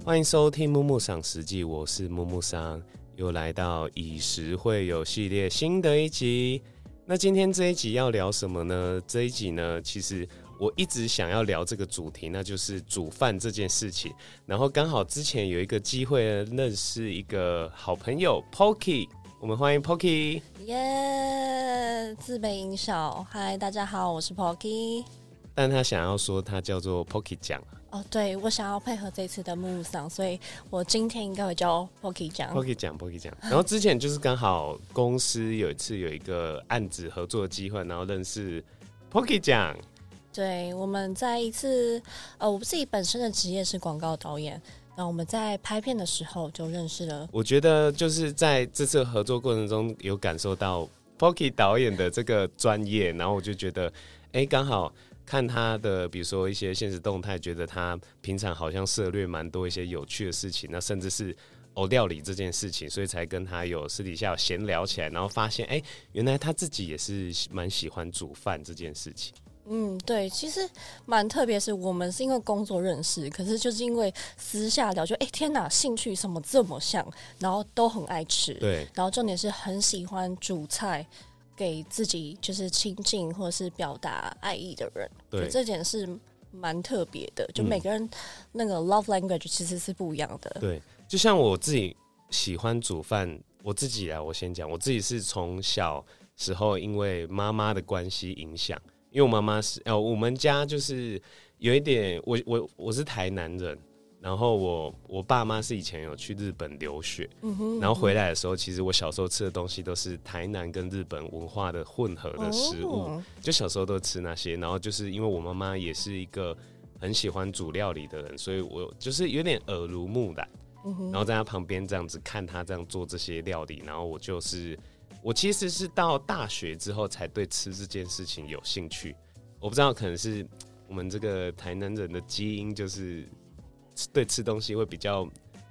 欢迎收听木木赏食记，我是木木桑，又来到以食会友系列新的一集。那今天这一集要聊什么呢？这一集呢，其实我一直想要聊这个主题，那就是煮饭这件事情。然后刚好之前有一个机会认识一个好朋友 Poki， 我们欢迎 Poki。 耶，自备音效，嗨，大家好，我是 Poki。 但他想要说他叫做 Poki 酱。 哦，对，我想要配合这次的木木桑，所以我今天应该会叫 Poki 酱。 Poki 酱。然后之前就是刚好公司有一个案子合作的机会，然后认识 Poki 酱。 对，我们在一次我自己本身的职业是广告导演，然后我们在拍片的时候就认识了。 我觉得就是在这次合作过程中有感受到 Poki 导演的这个专业，然后我就觉得，刚好看他的比如说一些现实动态，觉得他平常好像涉猎蛮多一些有趣的事情，那甚至是料理这件事情，所以才跟他有私底下有闲聊起来，然后发现原来他自己也是蛮喜欢煮饭这件事情。 对，其实蛮特别，是我们是因为工作认识，可是就是因为私下聊，就天哪，兴趣什么这么像，然后都很爱吃， 对， 然后重点是很喜欢煮菜给自己就是亲近或者是表达爱意的人，对，这点是蛮特别的，就每个人那个 love language 其实是不一样的。 对，就像我自己喜欢煮饭，我先讲，我自己是从小时候因为妈妈的关系影响。因为我妈妈是我们家就是有一点，我是台南人，然后我爸妈是以前有去日本留学，然后回来的时候，其实我小时候吃的东西都是台南跟日本文化的混合的食物，就小时候都吃那些，然后就是因为我妈妈也是一个很喜欢煮料理的人，所以我就是有点耳濡目染，然后在她旁边这样子看她这样做这些料理，然后我其实是到大学之后才对吃这件事情有兴趣。我不知道，可能是我们这个台南人的基因，就是对吃东西会比较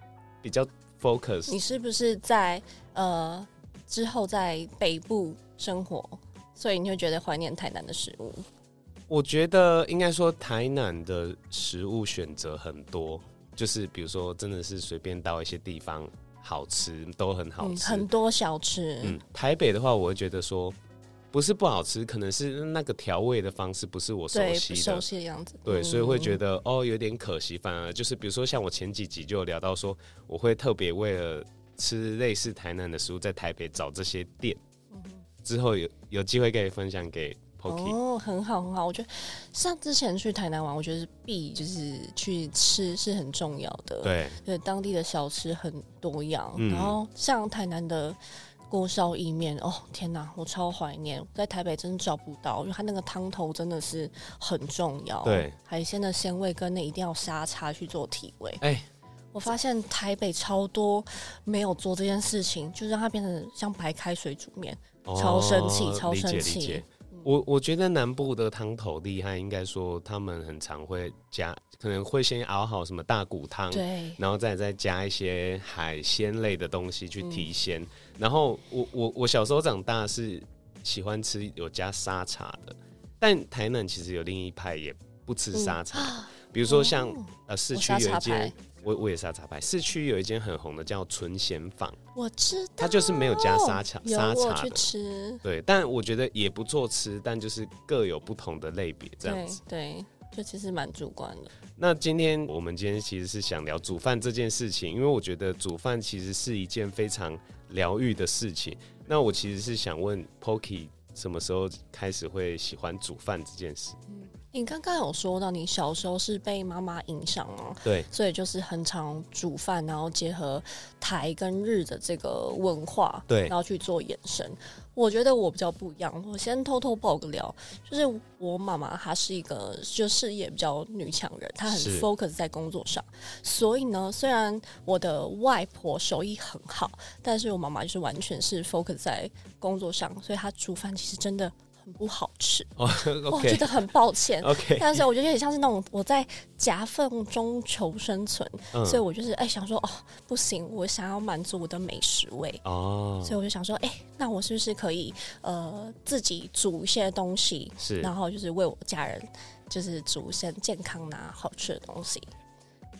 focus。 你是不是在之后在北部生活，所以你会觉得怀念台南的食物？ 我觉得应该说台南的食物选择很多，就是比如说真的是随便到一些地方。好吃都很好吃， 很多小吃。 台北的话，我会觉得说不是不好吃，可能是那个调味的方式不是我熟悉的样子。 对，所以会觉得有点可惜。反而就是比如说像我前几集就有聊到说，我会特别为了吃类似台南的食物，在台北找这些店。之后有机会可以分享给 Poki。 很好。我觉得像之前去台南玩，我觉得就是去吃是很重要的。对，当地的小吃很多样，然后像台南的锅烧意面，天哪，我超怀念，在台北真的找不到，因为它那个汤头真的是很重要。 对， 海鲜的鲜味跟那一定要沙茶去做提味。我发现台北超多没有做这件事情，就让它变成像白开水煮面，超生气。 理解。我觉得南部的汤头厉害，应该说他们很常会加，可能会先熬好什么大骨汤， 对， 然后再加一些海鲜类的东西去提鲜。然后我小时候长大是喜欢吃有加沙茶的，但台南其实有另一派也不吃沙茶，比如说像市区有一间。我也沙茶派，市区有一间很红的叫纯咸坊， 我知道， 它就是没有加沙茶的， 我去吃， 对，但我觉得也不错吃，但就是各有不同的类别这样子， 对，就其实蛮主观的。 那我们今天其实是想聊煮饭这件事情，因为我觉得煮饭其实是一件非常疗愈的事情。那我其实是想问 Poki 什么时候开始会喜欢煮饭这件事？ 你刚刚有说到你小时候是被妈妈影响吗？ 对， 所以就是很常煮饭，然后结合台跟日的这个文化， 对， 然后去做延伸。我觉得我比较不一样，我先偷偷爆个料，就是我妈妈她是一个就事业比较女强人，她很 focus 在工作上，所以呢，虽然我的外婆手艺很好，但是我妈妈就是完全是 focus 在工作上，所以她煮饭其实真的很不好吃，我觉得很抱歉。但是我觉得有点像是那种我在夹缝中求生存，所以我就是想说不行，我想要满足我的美食味所以我就想说那我是不是可以自己煮一些东西，然后就是为我家人就是煮一些健康好吃的东西。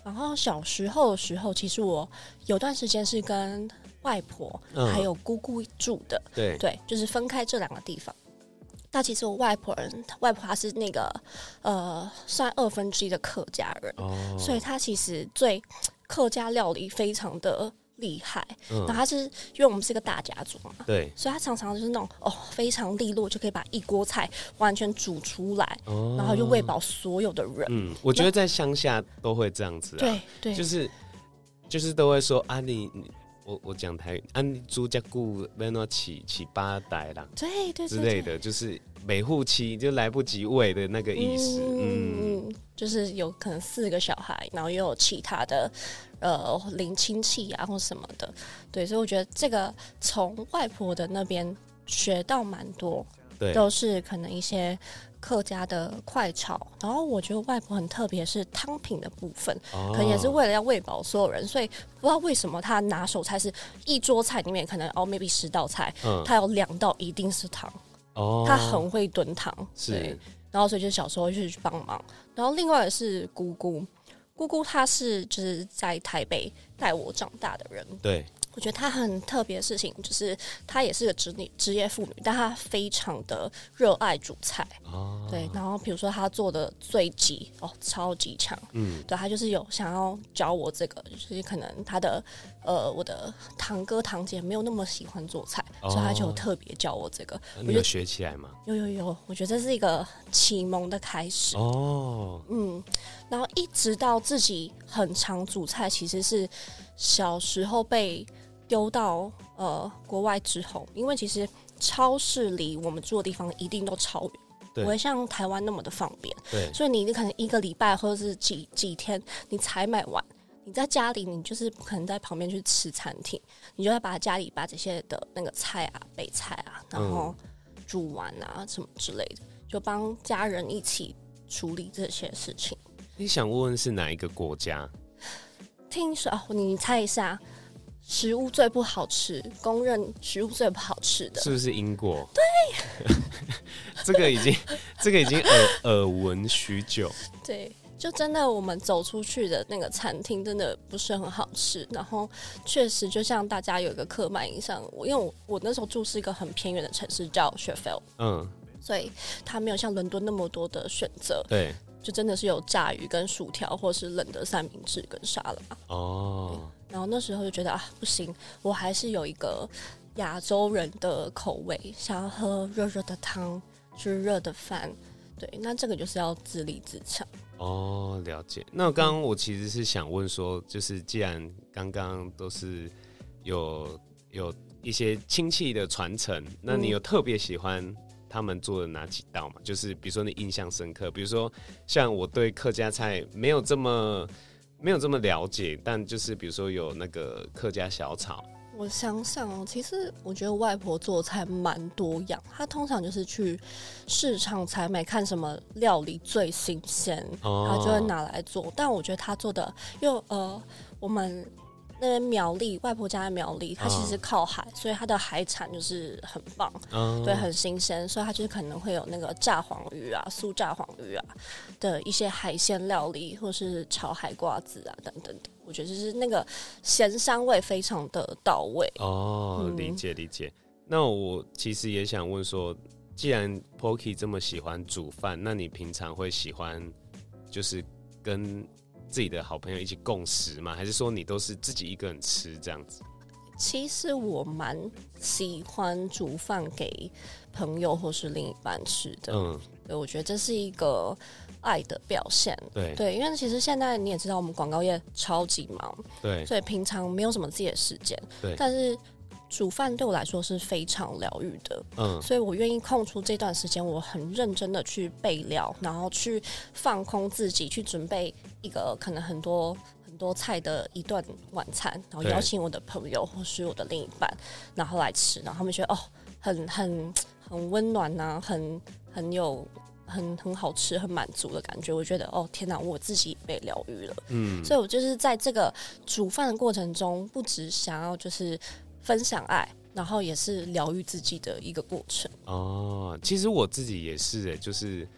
然后小时候的时候，其实我有段时间是跟外婆还有姑姑住的，对，就是分开这两个地方。但其实我外婆她是那个算1/2的客家人，所以她其实对客家料理非常的厉害。然后她是因为我们是一个大家族嘛， 对， 所以她常常就是那种非常利落，就可以把一锅菜完全煮出来，然后就喂饱所有的人。 我觉得在乡下都会这样子啊， 对， 就是都会说啊我讲台语，你煮这久要怎起8代啦， 对之类的，就是每户期就来不及喂的那个意思。 就是有可能4个小孩，然后又有其他的邻亲戚啊或什么的，对，所以我觉得这个从外婆的那边学到蛮多，都是可能一些客家的快炒，然后我觉得外婆很特别是汤品的部分，可能也是为了要喂饱所有人，所以不知道为什么她拿手菜是一桌菜里面可能maybe 10道菜，她有2道一定是汤，她很会炖汤，对，然后所以就小时候就去帮忙。然后另外的是姑姑，她是就是在台北带我长大的人，对。我觉得她很特别的事情就是她也是个职业妇女，但她非常的热爱煮菜，对。然后比如说她做的醉鸡超级强，对，她就是有想要教我这个，就是可能她的我的堂哥堂姐没有那么喜欢做菜，所以她就特别教我这个。 你有学起来吗？ 有，我觉得这是一个启蒙的开始然后一直到自己很常煮菜，其实是小时候被丢到国外之后，因为其实超市离我们住的地方一定都超远，不会像台湾那么的方便，所以你可能1个礼拜或者是几天你才买完，你在家里你就是不可能在旁边去吃餐厅，你就要把家里把这些的那个菜啊备菜啊然后煮完啊什么之类的，就帮家人一起处理这些事情。 你想问是哪一个国家？ 听说你猜一下，食物最不好吃，公认食物最不好吃的， 是不是英国？对，这个已经耳闻许久。 对，就真的我们走出去的那个餐厅真的不是很好吃，然后确实就像大家有一个刻板印象，因为我那时候住是一个很偏远的城市叫 Sheffield，所以它没有像伦敦那么多的选择，对。就真的是有炸鱼跟薯条，或是冷的三明治跟沙拉。然后那时候就觉得不行，我还是有一个亚洲人的口味，想要喝热热的汤，吃热的饭。对，那这个就是要自立自强。 了解。那刚刚我其实是想问说，就是既然刚刚都是有一些亲戚的传承，那你有特别喜欢他们做的哪几道嘛？就是比如说你印象深刻，比如说像我对客家菜没有这么了解，但就是比如说有那个客家小炒。 我想想其实我觉得外婆做菜蛮多样，她通常就是去市场采买，看什么料理最新鲜，她就会拿来做。但我觉得她做的，因为我们那边苗栗，外婆家的苗栗，它其实靠海，所以它的海产就是很棒，对，很新鲜，所以它就是可能会有那个炸黄鱼啊、酥炸黄鱼啊的一些海鲜料理，或是炒海瓜子啊等等的。我觉得就是那个咸香味非常的到位。 理解。那我其实也想问说，既然 Poki 这么喜欢煮饭，那你平常会喜欢就是跟自己的好朋友一起共食吗？还是说你都是自己一个人吃这样子？ 其实我蛮喜欢煮饭给朋友或是另一半吃的。对，我觉得这是一个爱的表现。对，因为其实现在你也知道，我们广告业超级忙，对，所以平常没有什么自己的时间。对，但是煮饭对我来说是非常疗愈的，所以我愿意空出这段时间，我很认真的去备料，然后去放空自己，去准备一个可能很多菜的一顿晚餐，然后邀请我的朋友或是我的另一半，然后来吃，然后他们觉得很温暖啊，很好吃，很满足的感觉。我觉得天哪，我自己也被疗愈了。所以我就是在这个煮饭的过程中，不只想要就是分享爱，然后也是疗愈自己的一个过程。 其实我自己也是就是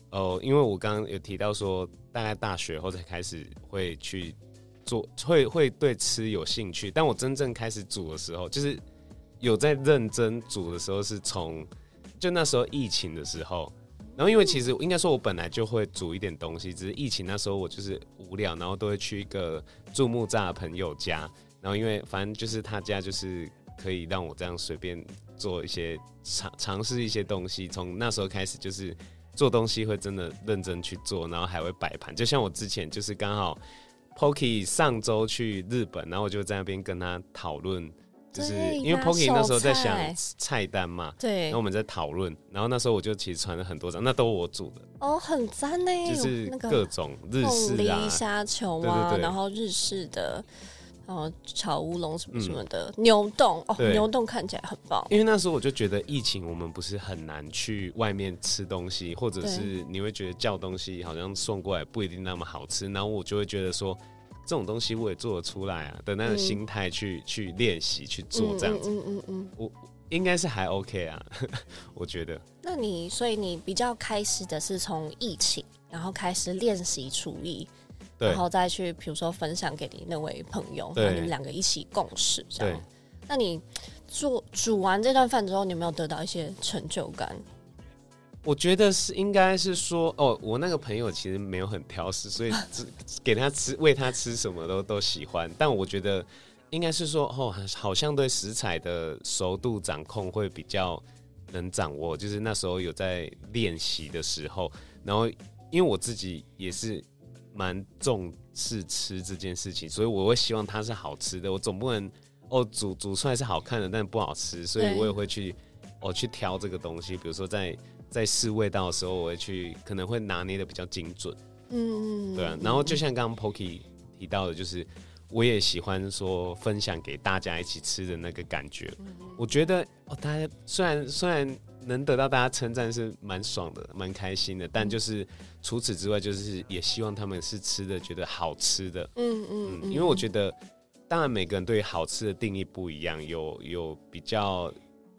因为我刚刚有提到说，大概大学后才开始会去做，会对吃有兴趣。但我真正开始煮的时候，就是有在认真煮的时候，是从就那时候疫情的时候。然后因为其实应该说，我本来就会煮一点东西，只是疫情那时候我就是无聊，然后都会去一个住木栅的朋友家，然后因为反正就是他家就是可以让我这样随便做一些尝试一些东西。从那时候开始就是做东西会真的认真去做，然后还会摆盘。就像我之前就是刚好 Poki 上周去日本，然后我就在那边跟他讨论。就是因为 Poki 那时候在想菜单嘛，对，然后我们在讨论，然后那时候我就其实传了很多张，那都我煮的哦， 很赞呢， 就是各种日式啊、 虾球啊，对，然后日式的，然后炒乌龙什么什么的，牛冻牛冻看起来很棒。 因为那时候我就觉得疫情，我们不是很难去外面吃东西，或者是你会觉得叫东西好像送过来不一定那么好吃，然后我就会觉得说。这种东西我也做得出来啊的那个心态去练习去做这样子，我应该是还 OK 啊，我觉得。 那所以你比较开始的是从疫情，然后开始练习厨艺，然后再去比如说分享给你那位朋友，然后你们2个一起共事这样。那你煮完这顿饭之后，你有没有得到一些成就感？ 我觉得应该是说，我那个朋友其实没有很挑食，所以给他吃，喂他吃什么都喜欢。但我觉得应该是说，好像对食材的熟度掌控会比较能掌握。就是那时候有在练习的时候，然后因为我自己也是蛮重视吃这件事情，所以我会希望它是好吃的。我总不能煮出来是好看的，但不好吃，所以我也会去挑这个东西，比如说在试味道的时候，我会可能会拿捏的比较精准，对啊。然后就像刚刚 Poki 提到的，就是我也喜欢说分享给大家一起吃的那个感觉。我觉得大家虽然能得到大家称赞是蛮爽的，蛮开心的，但就是除此之外，就是也希望他们是吃的觉得好吃的，因为我觉得，当然每个人对好吃的定义不一样，有比较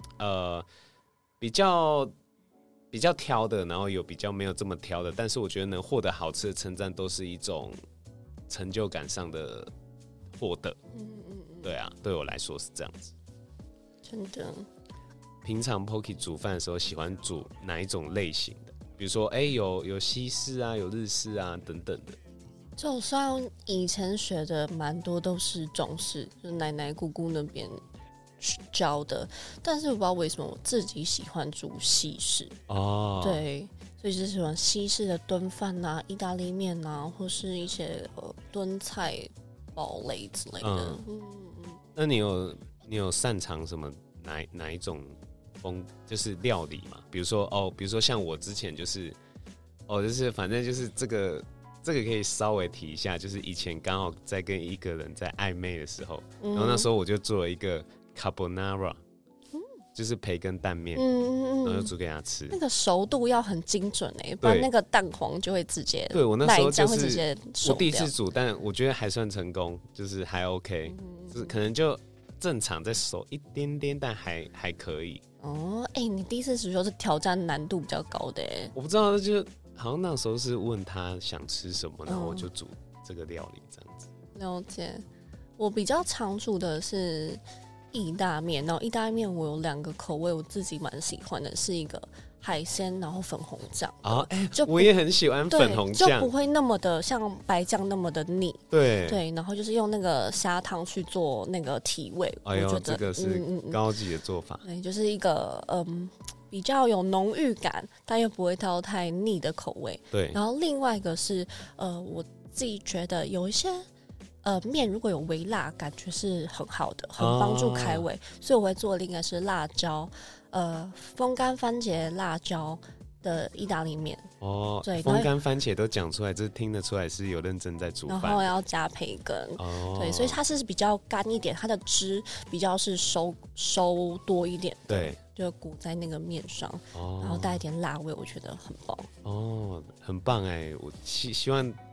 比较挑的，然后有比较没有这么挑的，但是我觉得能获得好吃的称赞，都是一种成就感上的获得。对啊，对我来说是这样子。 真的。 平常 Poki 煮饭的时候，喜欢煮哪一种类型的？比如说，有西式啊，有日式啊，等等的。 就算以前学的蛮多都是中式，就奶奶姑姑那边教的，但是我不知道为什么我自己喜欢煮西式对，所以就是喜欢西式的炖饭啊、意大利面啊，或是一些炖菜堡类之类的。 那你有擅长什么哪一种就是料理嘛？比如说像我之前就是反正就是这个可以稍微提一下，就是以前刚好在跟一个人在暧昧的时候，然后那时候我就做了一个 carbonara，就是培根蛋面，然后就煮给他吃。 那个熟度要很精准不然那个蛋黄就会直接对我那时候就是我第一次煮，但我觉得还算成功，就是还 OK，就是可能就正常再熟一点点，但还可以。 你第一次煮就是挑战难度比较高的我不知道，就好像那时候是问他想吃什么，然后我就煮这个料理这样子。 了解。我比较常煮的是意大面，然后意大利面我有2个口味，我自己蛮喜欢的，是一个海鲜，然后粉红酱我也很喜欢粉红酱， 就不会那么的像白酱那么的腻。 对， 然后就是用那个虾汤去做那个提味，我觉得这个是高级的做法。 对，就是一个比较有浓郁感，但又不会到太腻的口味。 对， 然后另外一个是我自己觉得有一些面如果有微辣，感觉是很好的，很帮助开胃，所以我会做另一个是辣椒风干番茄辣椒的意大利面。对， 风干番茄都讲出来，这听得出来是有认真在煮饭。 然后要加培根对，所以它是比较干一点，它的汁比较是收多一点的， 对， 就裹在那个面上然后带一点辣味，我觉得很棒。 很棒我希望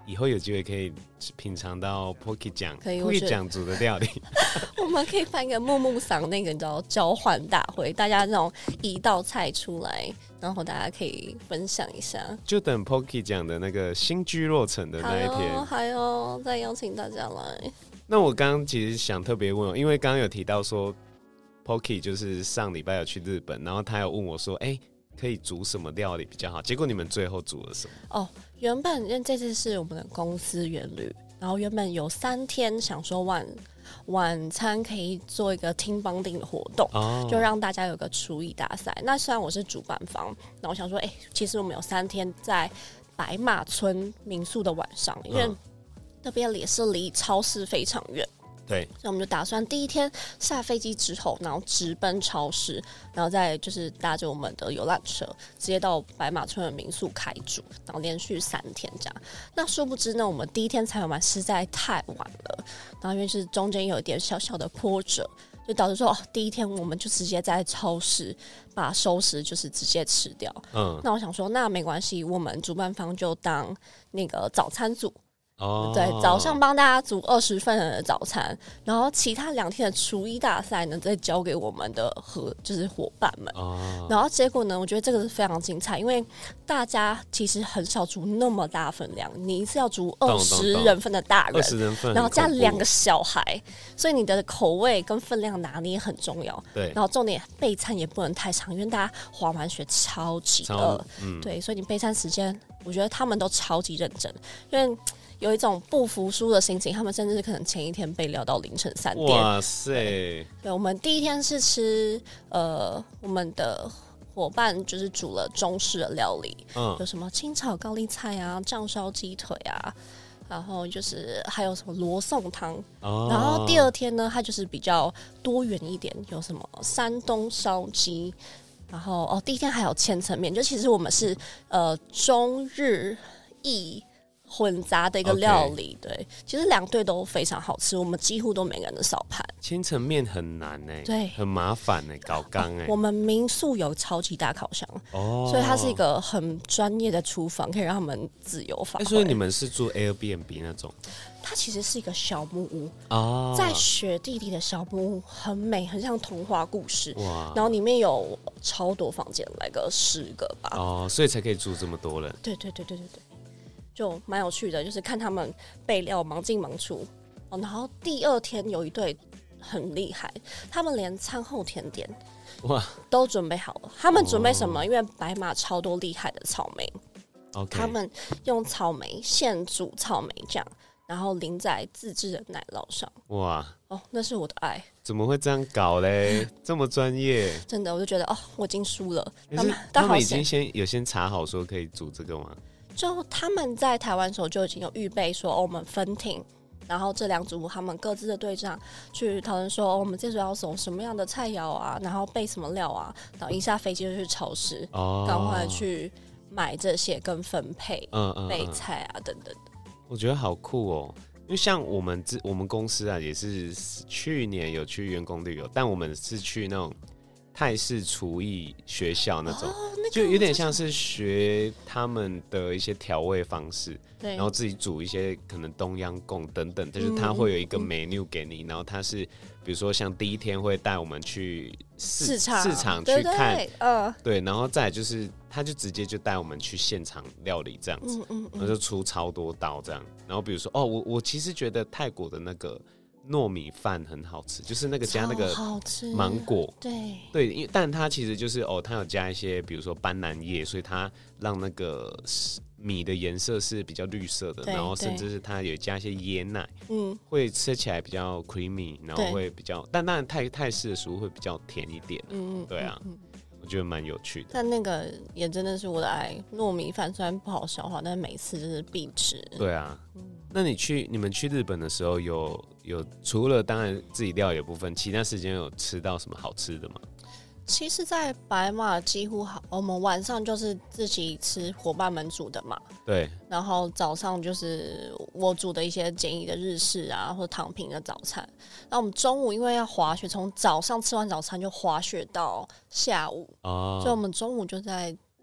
以后有机会可以品尝到 Poki 酱，Poki 酱煮的料理。 我们可以办一个木木桑那个你知道交换大会，大家那种一道菜出来，然后大家可以分享一下。 就等 Poki 酱的那个新居落成的那一天， 还有再邀请大家来。 那我刚刚其实想特别问，因为刚刚有提到说 Poki 就是上礼拜有去日本，然后他有问我说，可以煮什么料理比较好？结果你们最后煮了什么？ 原本因为这次是我们的公司员旅，然后原本有3天想说晚餐可以做一个team bonding的活动，就让大家有个厨艺大赛。那虽然我是主办方，然后我想说，其实我们有3天在白马村民宿的晚上，因为那边也是离超市非常远。 对， 所以我们就打算第一天下飞机之后，然后直奔超市，然后再就是搭着我们的游览车，直接到白马村的民宿开煮，然后连续3天这样。那殊不知呢，我们第一天采买完实在太晚了，然后因为是中间有一点小小的波折，就导致说第一天我们就直接在超市把熟食就是直接吃掉。那我想说，那没关系，我们主办方就当那个早餐组。对，早上帮大家煮20份的早餐，然后其他2天的厨艺大赛呢，再交给我们的就是伙伴们。然后结果呢，我觉得这个是非常精彩，因为大家其实很少煮那么大分量，你一次要煮20人份的大人 ，20人份， 然后加2个小孩，所以你的口味跟分量拿捏很重要。 对， 然后重点备餐也不能太长，因为大家滑完雪超级饿。对，所以你备餐时间，我觉得他们都超级认真，因为有一种不服输的心情，他们甚至可能前一天备料到凌晨3点。 哇塞！ 对，我们第一天是吃我们的伙伴就是煮了中式的料理，有什么清炒高丽菜啊、酱烧鸡腿啊，然后就是还有什么罗宋汤。然后第2天呢，它就是比较多元一点，有什么山东烧鸡。然后第一天还有千层面，就其实我们是中日意混杂的一个料理。对，其实2队都非常好吃，我们几乎都每个人的扫盘。 千层面很难对， 很麻烦搞缸我们民宿有超级大烤箱所以它是一个很专业的厨房，可以让他们自由发挥。 所以你们是住 Airbnb 那种？ 它其实是一个小木屋在雪地里的小木屋，很美，很像童话故事。然后里面有超多房间，来个10个吧。 所以才可以住这么多人。 对，就蛮有趣的，就是看他们备料忙进忙出。然后第2天有一对很厉害，他们连餐后甜点都准备好了。他们准备什么？因为白马超多厉害的草莓，他们用草莓现煮草莓酱，然后淋在自制的奶酪上。哇！那是我的爱。 怎么会这样搞嘞？这么专业？ 真的，我就觉得我已经输了。 他们已经先查好说可以煮这个吗？ 就他们在台湾的时候就已经有预备说，我们分厅，然后这2组他们各自的队长去讨论说，我们这组要走什么样的菜肴啊，然后备什么料啊，然后一下飞机就去超市，赶快去买这些跟分配备菜啊等等的。 我觉得好酷哦，因为像我们公司啊，也是去年有去员工旅游，但我们是去那种泰式厨艺学校那种，就有点像是学他们的一些调味方式，然后自己煮一些可能东阳贡等等，就是他会有一个 menu 给你，然后他是比如说像第一天会带我们去市场去看，对，然后再来就是他就直接就带我们去现场料理这样子，然后就出超多道这样，然后比如说我其实觉得泰国的那个糯米饭很好吃，就是那个加那个芒果，对，因为但它其实就是它有加一些，比如说斑斓叶，所以它让那个米的颜色是比较绿色的，然后甚至是它有加一些椰奶，会吃起来比较 creamy， 然后会比较，但当然泰式的食物会比较甜一点，对啊。我觉得蛮有趣的， 但那个也真的是我的爱。糯米饭虽然不好消化，但每次就是必吃。 对啊，那你们去日本的时候有除了当然自己料理的部分，其他时间有吃到什么好吃的吗？ 其实，在白马几乎我们晚上就是自己吃伙伴们煮的嘛， 对。 然后早上就是我煮的一些简易的日式啊，或者躺平的早餐。那我们中午因为要滑雪，从早上吃完早餐就滑雪到下午，所以我们中午就在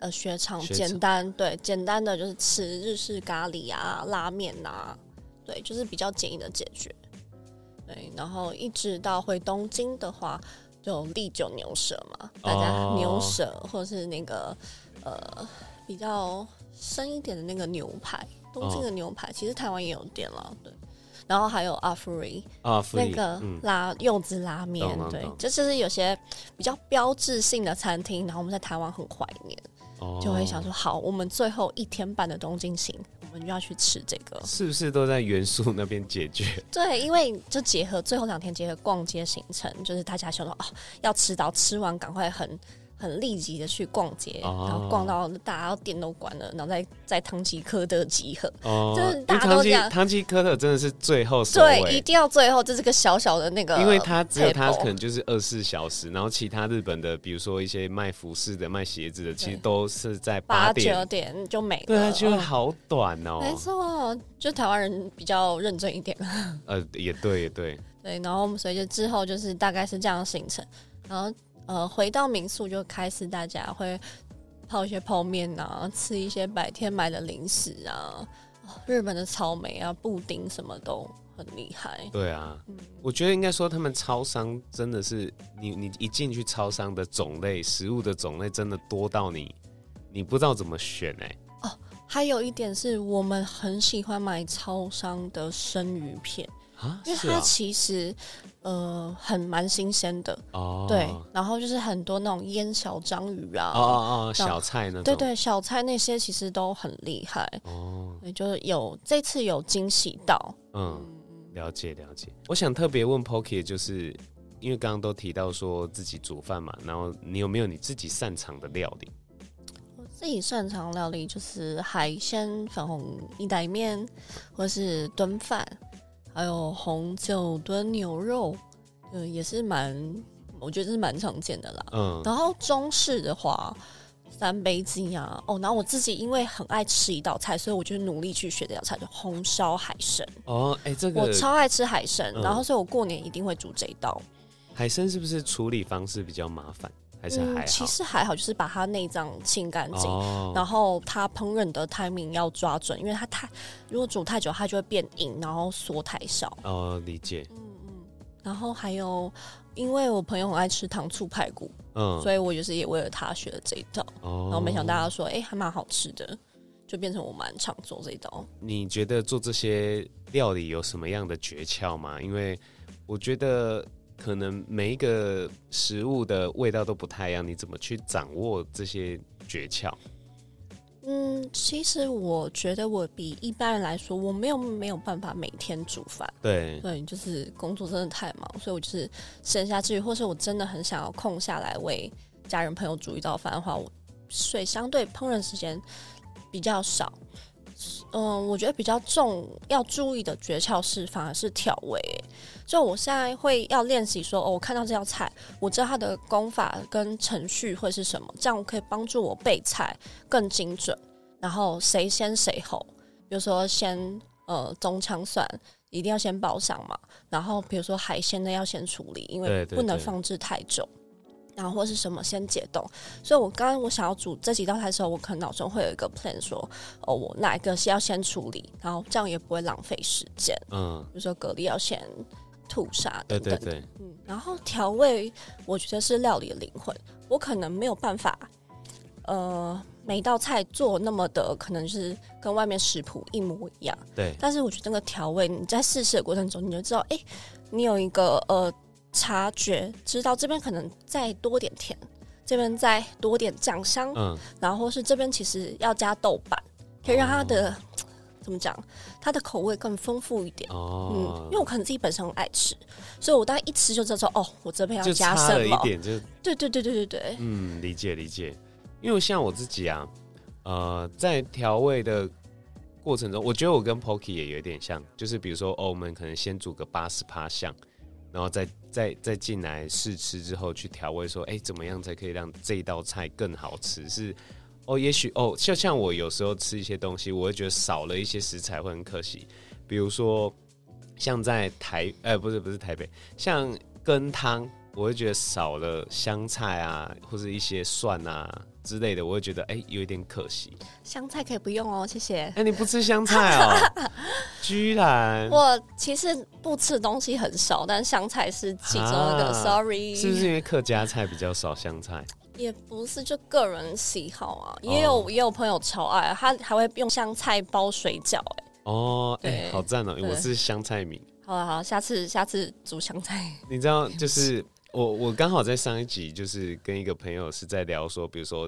雪场简单的就是吃日式咖喱啊、拉面啊，对，就是比较简易的解决。对，然后一直到回东京的话，就利久牛舌嘛，大家牛舌或者是那个比较深一点的那个牛排，东京的牛排，其实台湾也有店了，对。然后还有阿芙瑞那个柚子拉面，对，这就是有些比较标志性的餐厅，然后我们在台湾很怀念，就会想说，好，我们最后1天半的东京行，我们就要去吃这个， 是不是都在元素那边解决？ 对，因为就结合最后2天结合逛街行程，就是大家想说要吃完赶快很立即的去逛街，然后逛到大家店都关了，然后再唐吉诃德集合，就是大家都这样。 唐吉诃德真的是最后收尾， 对，一定要最后，这是个小小的那个， 因为只有它可能就是24小时，然后其他日本的，比如说一些卖服饰的、卖鞋子的，其实都是在8点、 9点就没了， 对，就好短哦。 没错，就台湾人比较认真一点。 也对。对， 然后我们所以就之后就是大概是这样的行程，然后。回到民宿就开始大家会泡一些泡面啊，吃一些白天买的零食啊，日本的草莓啊、布丁什么都很厉害。 对啊，我觉得应该说他们超商真的是你一进去超商的种类，食物的种类真的多到你不知道怎么选还有一点是我们很喜欢买超商的生鱼片。因为它其实蛮新鲜的对，然后就是很多那种腌小章鱼啊， 小菜那种， 对，小菜那些其实都很厉害就是这次有惊喜到。 了解。我想特别问 Poki， 就是因为刚刚都提到说自己煮饭嘛，然后你有没有你自己擅长的料理？ 我自己擅长料理就是海鲜粉红意大利面，或是炖饭。还有红酒炖牛肉，也是我觉得是蛮常见的啦。然后中式的话，三杯鸡啊，然后我自己因为很爱吃一道菜，所以我就努力去学这道菜，就红烧海参。 这个我超爱吃海参，然后所以我过年一定会煮这一道。 海参是不是处理方式比较麻烦？还是还好？ 其实还好，就是把它内脏清干净，然后它烹饪的 timing 要抓准，因为它如果煮太久，它就会变硬，然后缩太少。 理解。 然后还有，因为我朋友很爱吃糖醋排骨，所以我就是也为了他学了这一道。然后没想到大家说，还蛮好吃的，就变成我蛮常做这一道。 你觉得做这些料理有什么样的诀窍吗？因为我觉得。可能每一个食物的味道都不太一样，你怎么去掌握这些诀窍？ 其实我觉得我比一般人来说，我没有办法每天煮饭。对，就是工作真的太忙，所以我就是闲暇之余，或是我真的很想要空下来为家人朋友煮一道饭的话，所以相对烹饪时间比较少。我觉得比较要注意的诀窍是反而是调味。就我现在会要练习说，我看到这道菜，我知道它的功法跟程序会是什么，这样可以帮助我备菜更精准。然后谁先谁后，比如说先中枪蒜一定要先爆上嘛，然后比如说海鲜呢要先处理，因为不能放置太久。然后或是什么先解冻，所以我想要煮这几道菜的时候，我可能脑中会有一个 plan 说，我哪一个是要先处理，然后这样也不会浪费时间。比如说蛤蜊要先吐沙等等。对。然后调味，我觉得是料理的灵魂。我可能没有办法，每一道菜做那么的，可能是跟外面食谱一模一样。对。但是我觉得那个调味，你在试的过程中，你就知道，你有一个察觉，知道这边可能再多点甜，这边再多点酱香，然后是这边其实要加豆瓣，可以让它的怎么讲，它的口味更丰富一点。因为我可能自己本身很爱吃，所以我大概一吃就知道我这边要加什么，就差了一点就对。 理解。因为像我自己啊，在调味的过程中，我觉得我跟 Poki 也有点像，就是比如说我们可能先煮个80%香。然后再进来试吃之后去调味，说怎么样才可以让这一道菜更好吃？是也许就像我有时候吃一些东西，我会觉得少了一些食材会很可惜。比如说像在不是台北，像羹汤，我会觉得少了香菜啊，或者一些蒜啊， 之类的，我会觉得有一点可惜。 香菜可以不用哦，谢谢。 你不吃香菜哦？居然！ 我其实不吃东西很少，但香菜是其中一个。Sorry， 是不是因为客家菜比较少香菜？ 也不是，就个人喜好啊。也有朋友超爱，他还会用香菜包水饺。 好赞哦！我是香菜迷。 好，下次煮香菜。 你知道，就是我刚好在上一集就是跟一个朋友是在聊说，比如说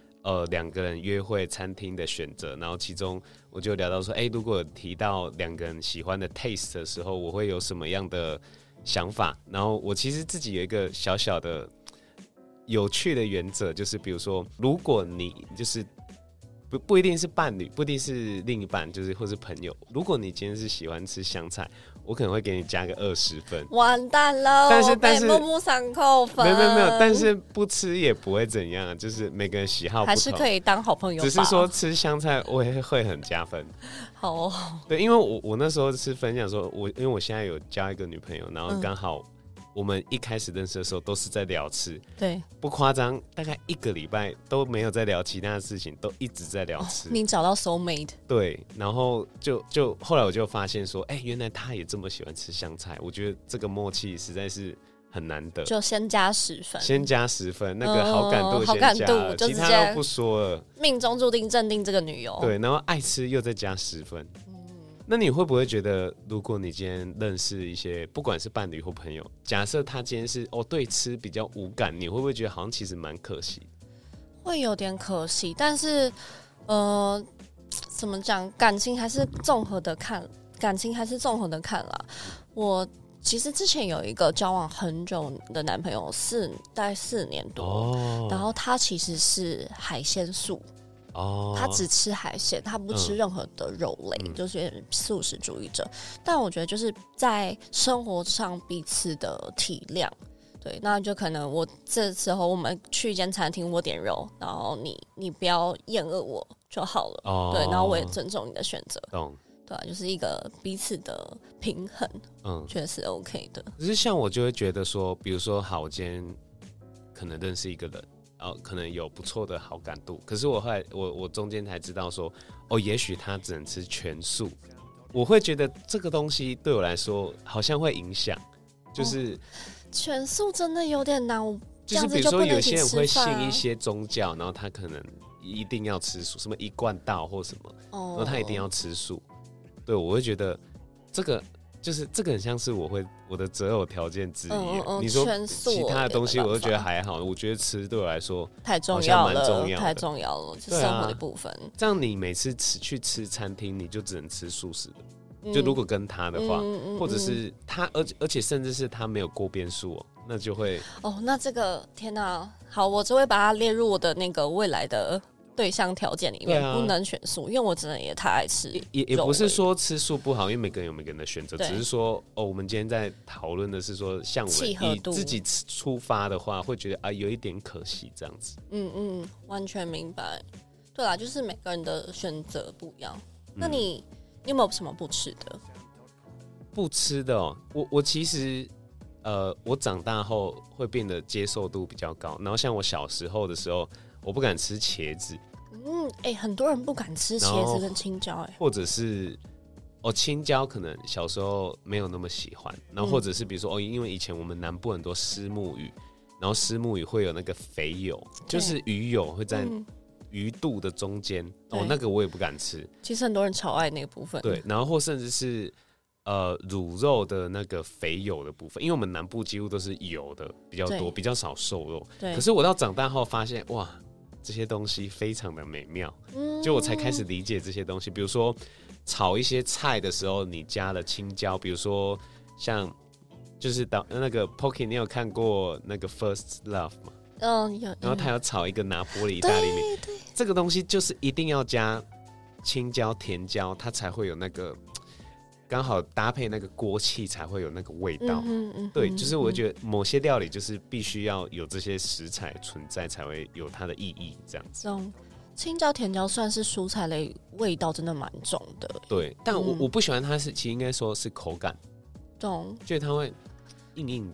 2个人约会餐厅的选择，然后其中我就聊到说，如果提到2个人喜欢的 taste 的时候，我会有什么样的想法？然后我其实自己有一个小小的有趣的原则，就是比如说，如果你就是不一定是伴侣，不一定是另一半，就是或是朋友，如果你今天是喜欢吃香菜，我可能会给你加个20分。 完蛋了，但是木木3扣分。 没有，但是不吃也不会怎样，就是每个人喜好不同， 还是可以当好朋友吧。 只是说吃香菜我也会很加分。 好哦， 对，因为我那时候是分享说，因为我现在有交一个女朋友，然后刚好我们一开始认识的时候都是在聊吃， 对， 不夸张，大概1个礼拜都没有在聊其他的事情，都一直在聊吃。 你找到 soul mate。 对， 然后就后来我就发现说，原来他也这么喜欢吃香菜，我觉得这个默契实在是很难得。 就先加10分， 先加10分，那个好感度先加了，其他都不说了， 命中注定认定这个女友。 对，然后爱吃又再加10分。那你会不会觉得，如果你今天认识一些不管是伴侣或朋友，假设他今天是对吃比较无感，你会不会觉得好像其实蛮可惜？ 会有点可惜，但是怎么讲，感情还是综合的看啦。我其实之前有一个交往很久的男朋友，大概4年多，然后他其实是海鲜素。他只吃海鲜，他不吃任何的肉类，就是素食主义者。但我觉得就是在生活上彼此的体谅，对，那就可能我这时候我们去一间餐厅，我点肉，然后你不要厌恶我就好了，对，然后我也尊重你的选择，对啊，就是一个彼此的平衡，觉得是 OK 的。 可是像我就会觉得说，比如说好，我今天可能认识一个人。可能有不错的好感度，可是我后来我中间才知道说，也许他只能吃全素，我会觉得这个东西对我来说好像会影响，就是全素真的有点难， 就是比如说有些人会信一些宗教，然后他可能一定要吃素，什么一贯道或什么，然后他一定要吃素，对，我会觉得这个。就是这个很像是我的择偶条件之一。你说其他的东西，我都觉得还好。我觉得吃对我来说太重要了，太重要了，是生活的部分。 这样你每次去吃餐厅，你就只能吃素食的。就如果跟他的话，或者是他，而且甚至是他没有过边数那就会那这个天哪，好，我就会把它列入我的那个未来的对象条件里面，不能选素，因为我真的也太爱吃肉。 也不是说吃素不好，因为每个人有每个人的选择，只是说我们今天在讨论的是说，像我们以自己出发的话，会觉得有一点可惜这样子。 完全明白。对啦，就是每个人的选择不一样。那你有没有什么不吃的？ 不吃的我其实我长大后会变得接受度比较高，然后像我小时候的时候，我不敢吃茄子。 很多人不敢吃茄子跟青椒， 或者是青椒可能小时候没有那么喜欢，然后或者是比如说因为以前我们南部很多虱目鱼，然后虱目鱼会有那个肥油，就是鱼油会在鱼肚的中间，那个我也不敢吃。 其实很多人超爱那个部分， 对，然后或甚至是卤肉的那个肥油的部分，因为我们南部几乎都是油的比较多，比较少瘦肉。可是我到长大后发现，哇，这些东西非常的美妙，就我才开始理解这些东西。比如说炒一些菜的时候，你加了青椒，比如说像就是那个 Pocky， 你有看过那个 First Love 吗？ 有。 然后他有炒一个拿坡里意大利面，这个东西就是一定要加青椒、甜椒，它才会有那个刚好搭配那个锅气才会有那个味道。对，就是我觉得某些料理就是必须要有这些食材存在才会有它的意义，这样子。 青椒、甜椒算是蔬菜类，味道真的蛮重的。 对，但我不喜欢它其实应该说是口感。 懂， 觉得它会硬硬的。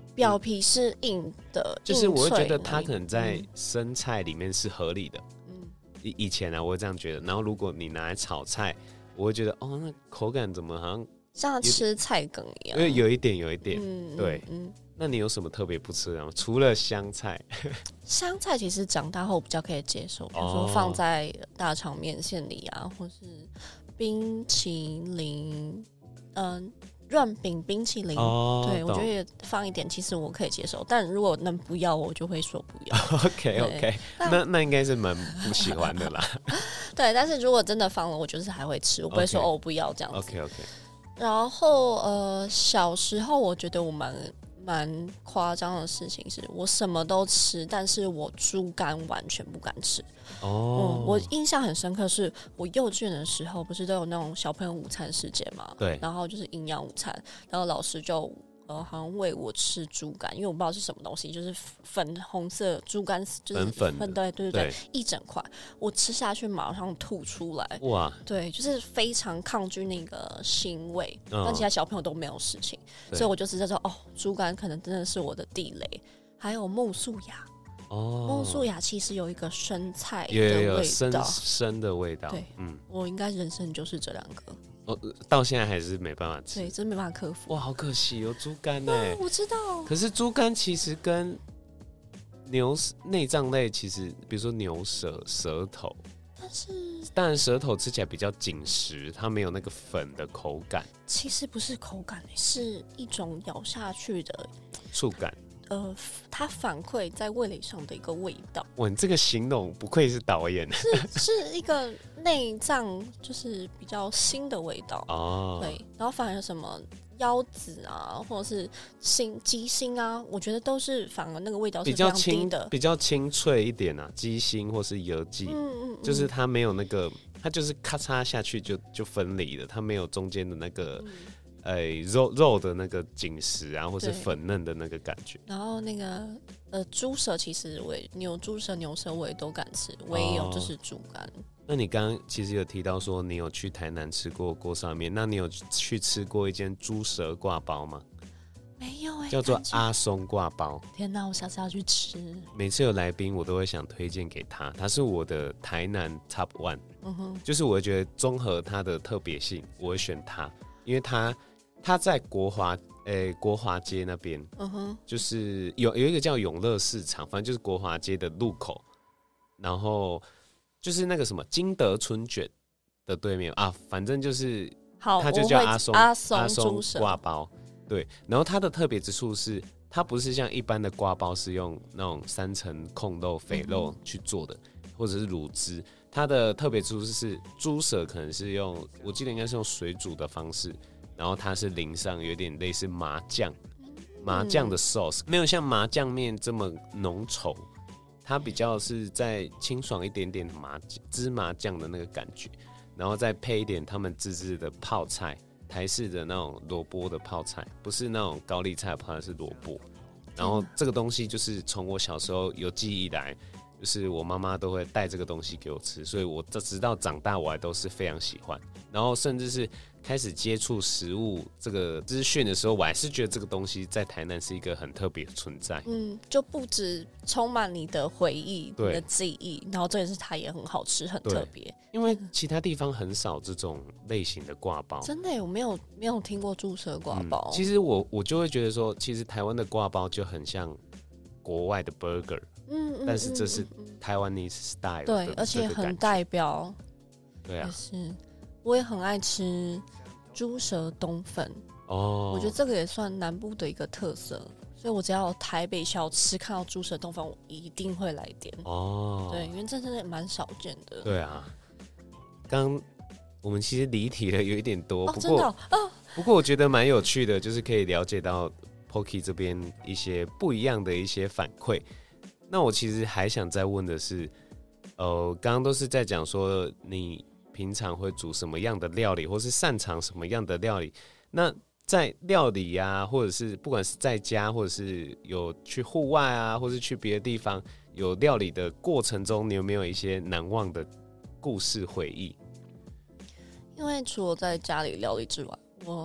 表皮是硬的， 就是我会觉得硬脆它可能在生菜里面是合理的。以前啊，我会这样觉得。然后如果你拿来炒菜，我会觉得哦，那口感怎么好像像吃菜梗一样？ 因为有一点，对。那你有什么特别不吃的吗？除了香菜， 香菜其实长大后比较可以接受，比如说放在大肠面线里啊，或是冰淇淋，润饼冰淇淋，对我觉得放一点，其实我可以接受。但如果能不要，我就会说不要。 OK， 那应该是蛮不喜欢的啦。 对，但是如果真的放了，我就是还会吃，我不会说哦不要这样子。 OK。 然后小时候我觉得我蛮夸张的事情是，我什么都吃，但是我猪肝完全不敢吃。我印象很深刻，是我幼稚园的时候，不是都有那种小朋友午餐时间嘛？ 对。 然后就是营养午餐，然后老师就好像喂我吃猪肝，因为我不知道是什么东西，就是粉红色猪肝，就是粉对，一整块，我吃下去马上吐出来。 哇！ 对，就是非常抗拒那个腥味，但其他小朋友都没有事情，所以我就知道说，哦，猪肝可能真的是我的地雷。还有木素芽。木素芽其实有一个生菜的味道， 有生的味道。 对，我应该人生就是这两个。 到现在还是没办法吃， 对，真没办法克服。 哇，好可惜哦，猪肝欸。 我知道。 可是猪肝其实跟牛内脏类，其实比如说牛舌头， 但是当然舌头吃起来比较紧实，它没有那个粉的口感。 其实不是口感，是一种咬下去的触感。 它反馈在味蕾上的一个味道。 哇，你这个形容不愧是导演， 是一个内脏，就是比较腥的味道。对，然后反而什么腰子啊，或者是鸡心啊，我觉得都是反而那个味道是非常低的， 比较清脆一点啊，鸡心或是油鸡，就是它没有那个，它就是咔嚓下去就分离了，它没有中间的那个。肉的那个紧实啊，或是粉嫩的那个感觉。 然后那个猪舌，其实猪舌、牛舌我也都敢吃，唯有就是猪肝。 那你刚刚其实有提到说你有去台南吃过锅烧面，那你有去吃过一间猪舌挂包吗？ 没有叫做阿松挂包。 天哪，我下次要去吃。 每次有来宾，我都会想推荐给他，他是我的台南 Top One。就是我觉得综合它的特别性，我会选它，因为它在国华街那边，就是有一个叫永乐市场，反正就是国华街的路口，然后就是那个什么金德春卷的对面啊，反正就是它就叫阿松挂包。对，然后它的特别之处是，它不是像一般的挂包是用那种3层控肉、肥肉去做的，或者是卤汁。它的特别之处是猪舌可能是用，我记得应该是用水煮的方式。然后它是淋上有点类似麻酱的 sauce， 没有像麻酱面这么浓稠，它比较是再清爽一点点的芝麻酱的那个感觉，然后再配一点他们自制的泡菜，台式的那种萝卜的泡菜，不是那种高丽菜的泡菜，是萝卜。然后这个东西就是从我小时候有记忆以来，就是我妈妈都会带这个东西给我吃，所以我直到长大我还都是非常喜欢。然后甚至是开始接触食物这个资讯的时候，我还是觉得这个东西在台南是一个很特别的存在。 就不止充满你的回忆、你的记忆，然后这也是它也很好吃、很特别。 因为其他地方很少这种类型的挂包。 真的耶，我没有听过猪舌挂包。 其实我就会觉得说，其实台湾的挂包就很像国外的 burger。但是这是台湾 style 的， 对，而且很代表。 对啊， 是，我也很爱吃猪舌冬粉。我觉得这个也算南部的一个特色，所以我只要有台北小吃看到猪舌冬粉，我一定会来点。对，因为这真的蛮少见的。 对啊，刚我们其实离题了有一点多，不过我觉得蛮有趣的，就是可以了解到 Poki 这边一些不一样的一些反馈。那我其实还想再问的是，刚刚都是在讲说你平常会煮什么样的料理，或是擅长什么样的料理。那在料理啊，或者是不管是在家，或者是有去户外啊，或是去别的地方有料理的过程中，你有没有一些难忘的故事回忆？ 因为除了在家里料理之外，我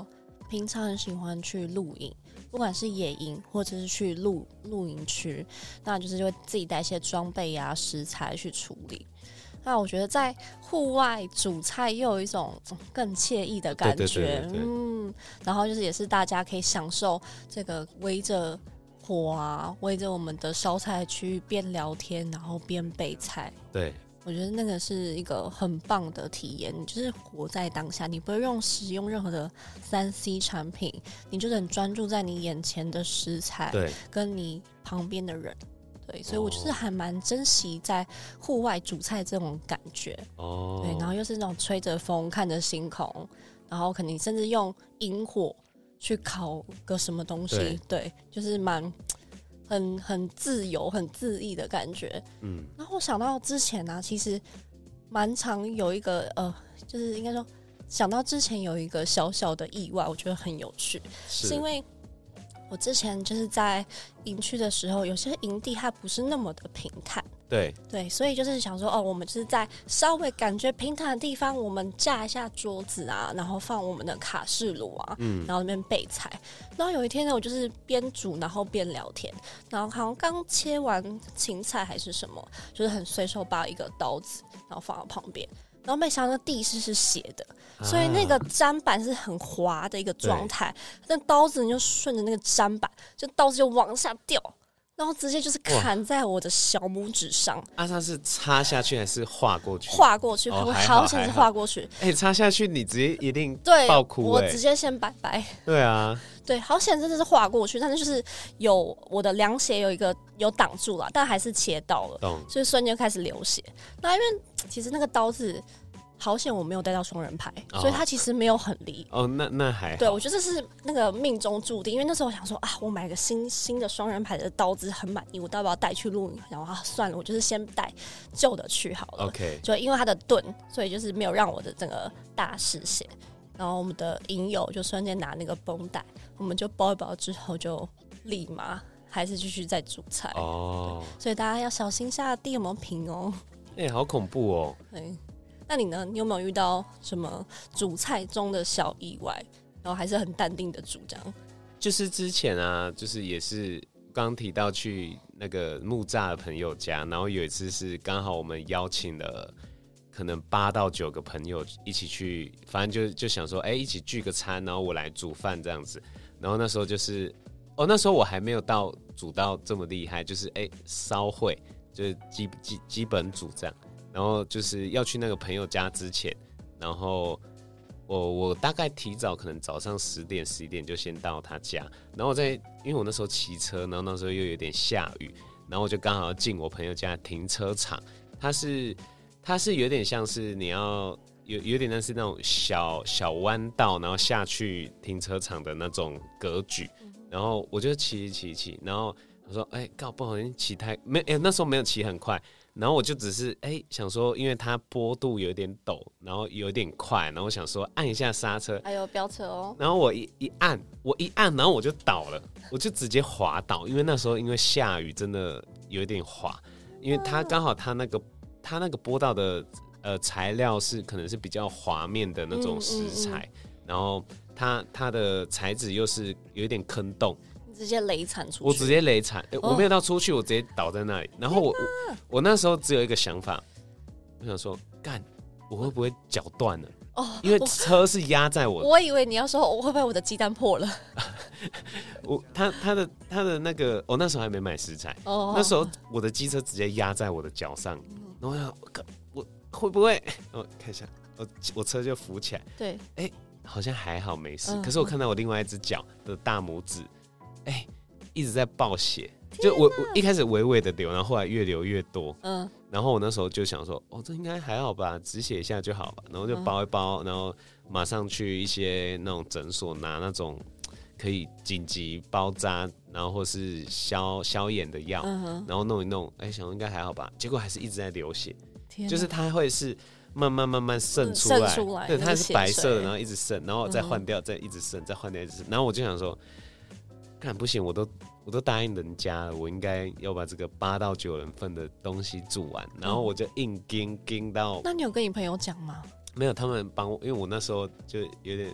平常很喜欢去露营，不管是野营或者是去露营区，那就会自己带一些装备啊、食材去处理。那我觉得在户外煮菜又有一种更惬意的感觉，然后就是也是大家可以享受这个围着火啊，围着我们的烧菜区边聊天，然后边备菜。 对， 我觉得那个是一个很棒的体验，你就是活在当下，你不会使用任何的3C 产品，你就是很专注在你眼前的食材， 对， 跟你旁边的人。对，所以我就是还蛮珍惜在户外煮菜这种感觉。对，然后又是那种吹着风看着星空，然后可能甚至用萤火去烤个什么东西，对，就是很自由很恣意的感觉。然后我想到之前啊，其实蛮常有一个就是应该说想到之前有一个小小的意外，我觉得很有趣，是因为我之前就是在营区的时候，有些营地它不是那么的平坦，对，所以就是想说，我们就是在稍微感觉平坦的地方，我们架一下桌子啊，然后放我们的卡式炉啊，然后那边备菜。然后有一天呢，我就是边煮然后边聊天，然后好像刚切完芹菜还是什么，就是很随手把一个刀子，然后放到旁边。然后没想到那地是血的，所以那个砧板是很滑的一个状态，那刀子你就顺着那个砧板，就刀子就往下掉，然后直接就是砍在我的小拇指上。 它是插下去还是划过去？ 划过去，好险是划过去。 插下去你直接一定爆哭。 我直接先拜拜。 对啊， 对，好险真的是划过去，但是就是有我的凉鞋有挡住了，但还是切到了，就是瞬间开始流血。那因为其实那个刀子好险我没有带到双人牌，所以它其实没有很离。 那还好。 对，我觉得这是那个命中注定，因为那时候我想说我买个新的双人牌的刀子很满意，我到底要带去露营？然后算了，我就是先带旧的去好了。 OK， 就因为它的钝，所以就是没有让我的整个大失血。然后我们的营友就瞬间拿那个绷带，我们就包一包之后就立马还是继续在煮菜。所以大家要小心下地有没有平哦。 好恐怖哦。 对。那你呢？你有没有遇到什么煮菜中的小意外，然后还是很淡定的煮这样？ 就是之前啊，就是也是刚提到去那个木栅的朋友家，然后有一次是刚好我们邀请了可能8到9个朋友一起去，反正就想说，一起聚个餐，然后我来煮饭这样子。然后那时候就是那时候我还没有煮到这么厉害，就是稍会，就是基本煮这样。然后就是要去那个朋友家之前，然后我大概提早可能早上10点11点就先到他家，然后因为我那时候骑车，然后那时候又有点下雨，然后我就刚好要进我朋友家停车场，它是有点像是你要有点像是那种小弯道，然后下去停车场的那种格局，然后我就骑，然后我说不好意思骑那时候没有骑很快。然后我就只是想说，因为它坡度有点陡，然后有点快，然后我想说按一下刹车， 还有飙车哦。 然后我一按，然后我就倒了，我就直接滑倒，因为那时候因为下雨真的有点滑，因为它刚好它那个坡道的材料是可能是比较滑面的那种石材，然后它的材质又是有一点坑洞。 直接雷惨出去， 我直接雷惨，我没有到出去，我直接倒在那里。然后我那时候只有一个想法，我想说，我会不会脚断了？因为车是压在我。 我以为你要说，我会不会我的鸡蛋破了？ 他的那个，我那时候还没买食材，那时候我的机车直接压在我的脚上，然后我想，我会不会？看一下，我车就浮起来， 对， 好像还好没事。可是我看到我另外一只脚的大拇指。一直在爆血，就我一开始微微的流，然后后来越流越多。然后我那时候就想说，这应该还好吧，止血一下就好吧。然后就包一包，然后马上去一些那种诊所拿那种可以紧急包扎，然后或是消炎的药，然后弄一弄，想说应该还好吧。结果还是一直在流血，就是它会是慢慢渗出来，对，它是白色的，然后一直渗，然后再换掉，再一直渗，再换掉一直渗。然后我就想说。不行，我都答应人家了，我应该要把这个8到9人份的东西煮完，然后我就硬盯到。 那你有跟你朋友讲吗？ 没有，他们帮我，因为我那时候就有点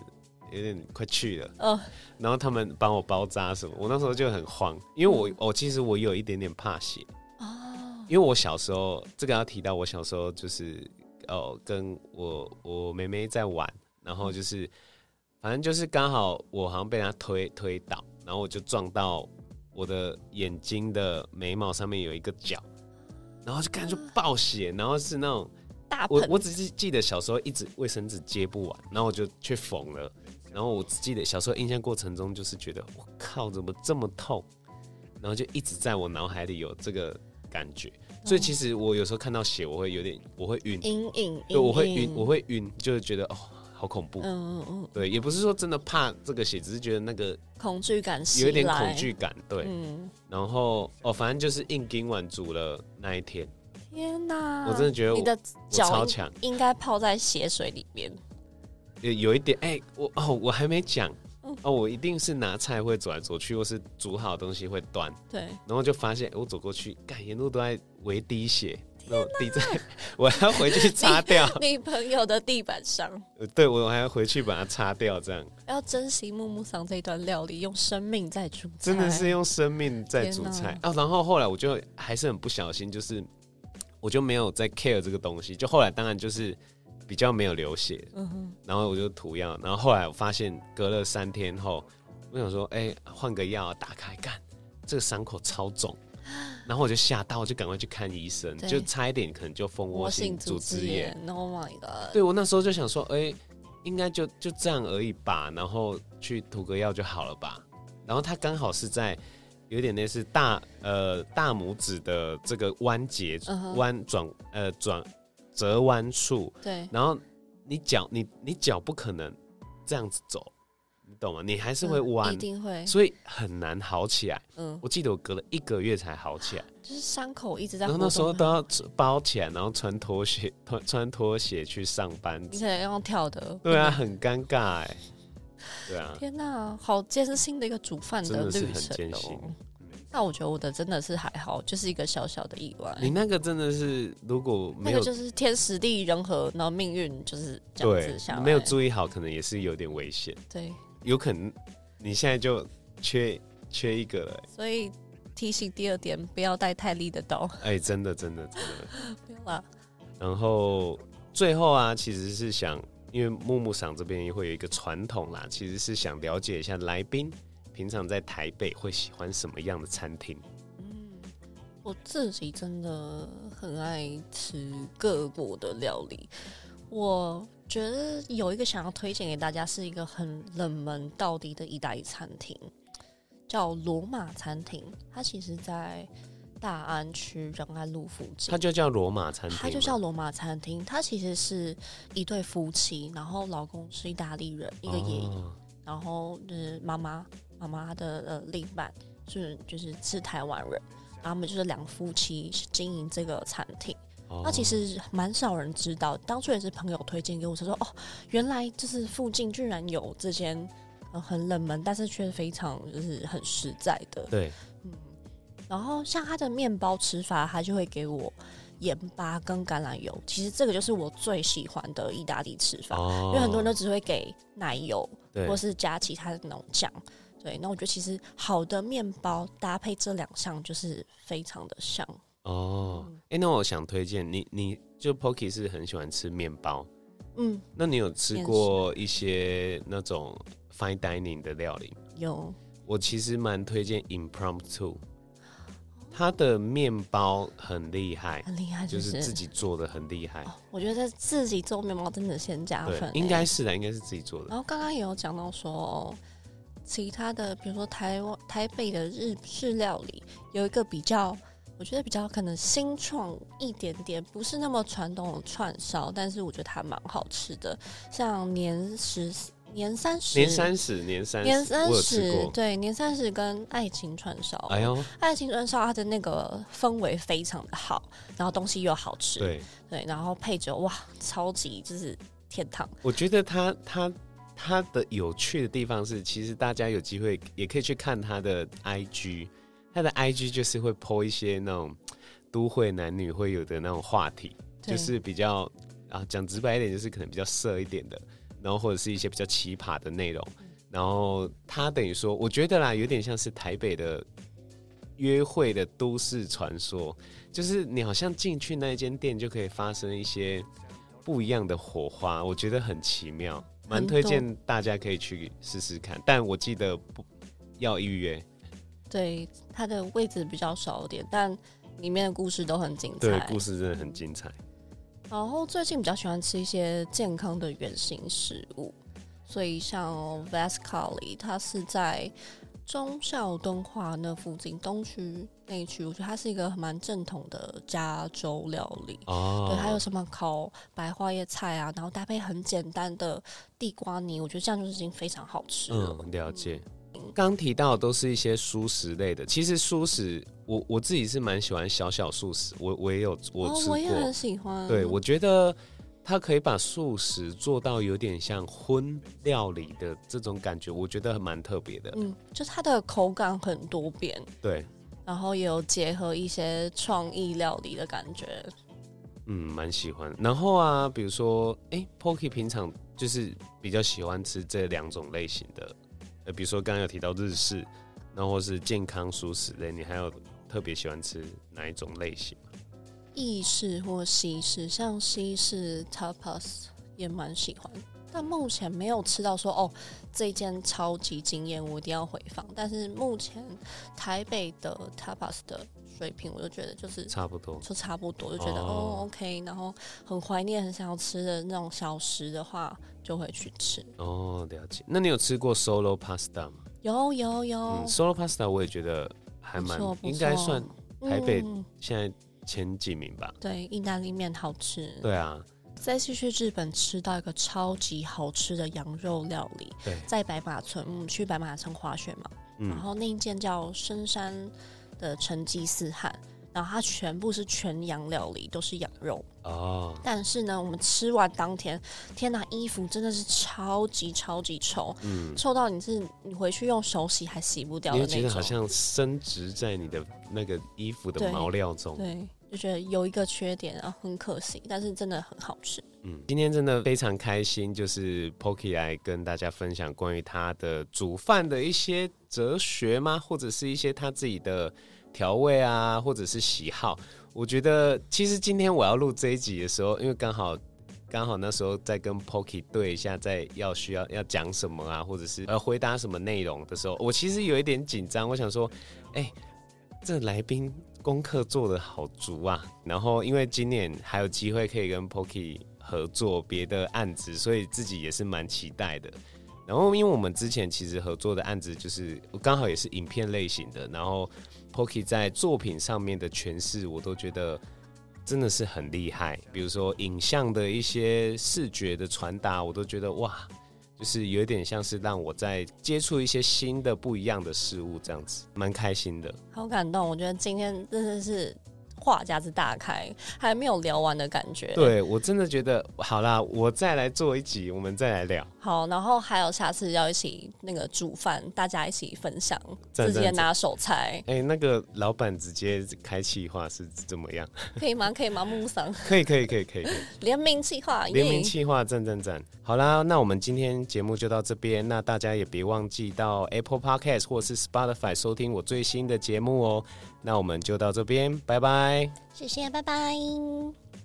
有点快去了，然后他们帮我包扎什么，我那时候就很慌，因为其实我有一点点怕血，因为我小时候这个要提到，我小时候就是跟我妹妹在玩，然后就是反正就是刚好我好像被她推倒，然后我就撞到我的眼睛的眉毛上面有一个角，然后就感觉就爆血，然后是那种大喷， 我只是记得小时候一直卫生纸接不完，然后我就去缝了，然后我只记得小时候印象过程中就是觉得我靠怎么这么痛，然后就一直在我脑海里有这个感觉，所以其实我有时候看到血我会晕， 阴影， 对，我会晕，就是觉得好恐怖，对，也不是说真的怕这个血，只是觉得那个恐惧感有一点恐惧感，对，然后反正就是硬筋完煮了那一天， 天哪， 我真的觉得你的脚超强， 应该泡在血水里面， 有一点，我还没讲。我一定是拿菜会走来走去，或是煮好的东西会端， 对， 然后就发现我走过去，沿路都在微滴血，然后滴在，我还要回去擦掉你朋友的地板上， 对，我还要回去把它擦掉，这样要珍惜木木桑这一段料理，用生命在煮菜， 真的是用生命在煮菜然后后来我就还是很不小心，就是我就没有再 care 这个东西，就后来当然就是比较没有流血，然后我就涂药，然后后来我发现隔了3天后，我想说，换个药，打开干，这个伤口超肿，然后我就吓到，我就赶快去看医生，就差一点可能就蜂窝性组织炎。 Oh my god！ 对，我那时候就想说，应该就这样而已吧，然后去涂个药就好了吧。然后它刚好是在有点类似大拇指的这个弯节折弯处， 对， 然后你脚不可能这样子走，你懂吗？你还是会弯， 一定会， 所以很难好起来。我记得我隔了1个月才好起来， 就是伤口一直在。 然后那时候都要包起来，然后穿拖鞋去上班， 你可能要跳的， 对啊，很尴尬对啊。 天哪，好艰辛的一个煮饭的旅程那我觉得我的真的是还好，就是一个小小的意外。 你那个真的是如果没有， 那个就是天时地利人和，然后命运就是这样子下来， 没有注意好，可能也是有点危险。 对， 有可能你现在就缺一个了。 所以提醒第2点，不要带太利的刀。 真的不用啦。 然后最后啊，其实是想，因为木木赏这边会有一个传统啦，其实是想了解一下来宾平常在台北会喜欢什么样的餐厅？ 我自己真的很爱吃各国的料理。我觉得有一个想要推荐给大家，是一个很冷门到底的意大利餐厅，叫罗马餐厅。它其实在大安区仁爱路附近。 它就叫罗马餐厅？ 它就叫罗马餐厅。它其实是一对夫妻，然后老公是意大利人，一个爷爷，然后就是妈妈的另一半就是台湾人，然后他们就是2夫妻经营这个餐厅。那其实蛮少人知道，当初也是朋友推荐给我，说原来就是附近居然有这间很冷门，但是却非常就是很实在的。 对， 然后像他的面包吃法，他就会给我盐巴跟橄榄油，其实这个就是我最喜欢的意大利吃法，因为很多人都只会给奶油，或是加其他的那种酱。对，那我觉得其实好的面包搭配这2项就是非常的像。 那我想推荐你就 Poki 是很喜欢吃面包，那你有吃过一些那种 fine dining 的料理？ 有， 我其实蛮推荐 Impromptu， 它的面包很厉害，就是自己做的很厉害。 我觉得自己做面包真的先加分， 应该是的，应该是自己做的。 然后刚刚也有讲到说，其他的比如说台北的日式料理有一个我觉得比较可能新创一点点，不是那么传统的串烧，但是我觉得它蛮好吃的，像年三十，我有吃过。对，年30跟爱情串烧，爱情串烧它的那个氛围非常的好，然后东西又好吃，对，然后配酒哇，超级就是天堂。 我觉得它的有趣的地方是，其实大家有机会也可以去看它的 IG。他的 IG 就是会 po 一些那种都会男女会有的那种话题，就是比较讲直白一点，就是可能比较色一点的。 然后或者是一些比较奇葩的内容，然后它等于说，我觉得啦，有点像是台北的约会的都市传说，就是你好像进去那间店就可以发生一些不一样的火花，我觉得很奇妙，蛮推荐大家可以去试试看，但我记得要预约。 对，它的位置比较少一点，但里面的故事都很精彩。 对，故事真的很精彩。 然后最近比较喜欢吃一些健康的原型食物，所以像 Vascali 它是在忠孝敦化那附近东区那一区，我觉得它是一个蛮正统的加州料理。对，还有什么烤白花叶菜啊，然后搭配很简单的地瓜泥，我觉得这样就已经非常好吃了。 了解。刚提到的都是一些蔬食类的，其实蔬食我自己是蛮喜欢小素食，我也有吃过， 我也很喜欢。 对，我觉得它可以把素食做到有点像荤料理的这种感觉，我觉得蛮特别的。 就它的口感很多变， 对， 然后也有结合一些创意料理的感觉。 蛮喜欢。然后啊，比如说，Poki 平常就是比较喜欢吃这2种类型的。比如说刚刚有提到日式，然后或是健康蔬食类，你还有特别喜欢吃哪一种类型吗？ 意式或西式，像西式 tapas 也蛮喜欢，但目前没有吃到说这一间超级惊艳，我一定要回放。但是目前台北的 tapas 的水平，我就觉得就是差不多， 就差不多，就觉得OK， 然后很怀念、很想要吃的那种小食的话，就会去吃。 了解。那你有吃过 solo pasta 吗？ 有 ，solo pasta 我也觉得还蛮应该算台北现在前几名吧。 对，意大利面好吃。 对啊。 再次去日本吃到一个超级好吃的羊肉料理，在白马村，去白马村滑雪嘛，然后那一间叫深山的成吉思汗，然后它全部是全羊料理，都是羊肉但是呢，我们吃完当天，天哪，衣服真的是超级臭，臭到你回去用手洗还洗不掉的那种， 你会觉得好像升值在你的那个衣服的毛料中。 对，就觉得有一个缺点啊，很可惜，但是真的很好吃。 今天真的非常开心，就是 Poki 来跟大家分享关于他的煮饭的一些哲学吗？或者是一些他自己的调味啊，或者是喜好。我觉得其实今天我要录这一集的时候，因为刚好那时候在跟 Poki 对一下，需要讲什么啊，或者是回答什么内容的时候，我其实有一点紧张，我想说，这来宾功课做得好足啊！然后因为今年还有机会可以跟 Poki 合作别的案子，所以自己也是蛮期待的。然后因为我们之前其实合作的案子就是刚好也是影片类型的，然后 Poki 在作品上面的诠释我都觉得真的是很厉害，比如说影像的一些视觉的传达，我都觉得哇，就是有点像是让我在接触一些新的不一样的事物，这样子蛮开心的。 好感动，我觉得今天真的是话匣子大开，还没有聊完的感觉。 对，我真的觉得好啦，我再来做一集，我们再来聊。 好，然后还有下次要一起那个煮饭，大家一起分享自己的拿手菜。 那个老板直接开企划是怎么样？ 可以吗？可以吗？木桑可以。 联名企划， 联名企划，赞。好啦，那我们今天节目就到这边，那大家也别忘记到 Apple Podcast 或是 Spotify 收听我最新的节目哦。那我们就到这边，拜拜。 谢谢，拜拜。